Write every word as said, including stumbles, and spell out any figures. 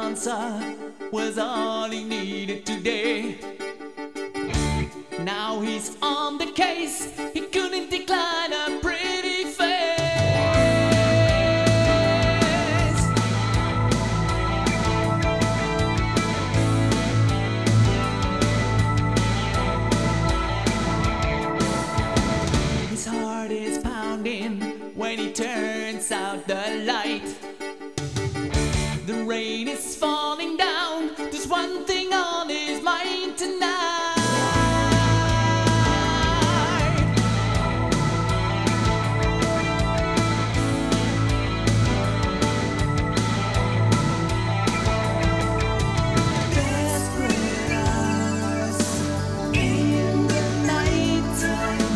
answer was all he needed today. Now he's on the case, he couldn't decline a pretty face. His heart is pounding when he turns out the light. The rain is falling.